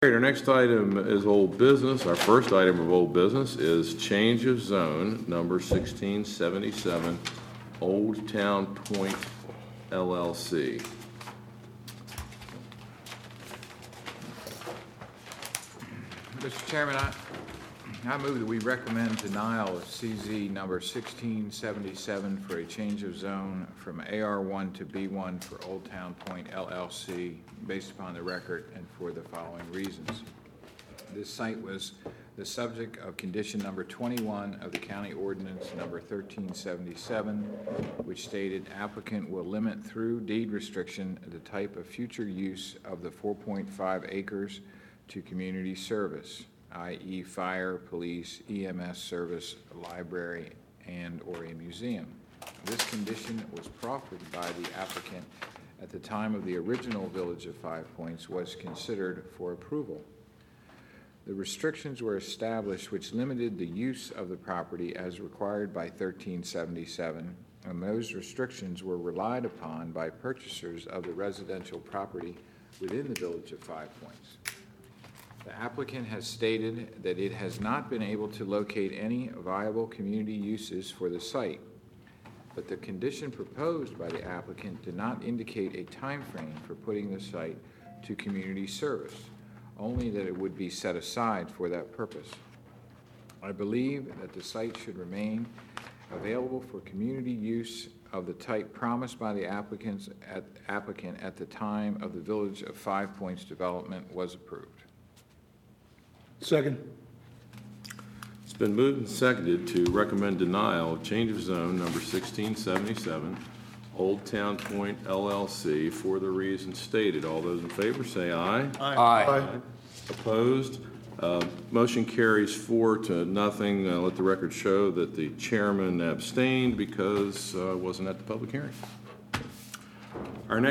Our next item is old business. Our first item of old business is change of zone number 1677, Old Town Point LLC. Mr. Chairman, I move that we recommend denial of CZ number 1677 for a change of zone from AR1 to B1 for Old Town Point LLC based upon the record and for the following reasons. This site was the subject of condition number 21 of the county ordinance number 1377, which stated applicant will limit through deed restriction the type of future use of the 4.5 acres to community service, i.e. fire, police, EMS service, a library, and/or a museum. This condition was proffered by the applicant at the time of the original Village of Five Points was considered for approval. The restrictions were established which limited the use of the property as required by 1377, and those restrictions were relied upon by purchasers of the residential property within the Village of Five Points. The applicant has stated that it has not been able to locate any viable community uses for the site, but the condition proposed by the applicant did not indicate a time frame for putting the site to community service, only that it would be set aside for that purpose. I believe that the site should remain available for community use of the type promised by the applicant at the time of the Village of Five Points development was approved. Second. It's been moved and seconded to recommend denial of change of zone number 1677, Old Town Point LLC, for the reasons stated. All those in favor say aye. Aye. Opposed? Motion carries 4-0. Let the record show that the chairman abstained because wasn't at the public hearing. Our next